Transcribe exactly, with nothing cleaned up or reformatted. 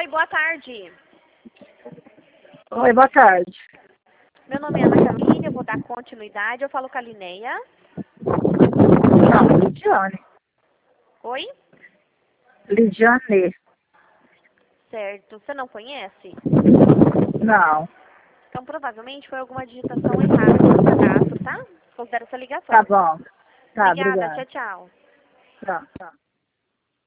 boa tarde. Oi, boa tarde. Meu nome é Ana Camille, eu vou dar continuidade. Eu falo com a Lineia. Não, Lidiane. Oi? Lidiane. Certo. Você não conhece? Não. Então, provavelmente foi alguma digitação errada no cadastro, tá? Considera essa ligação. Tá bom. Tá, Obrigada. obrigada. Tchau, tchau. Tá, tá.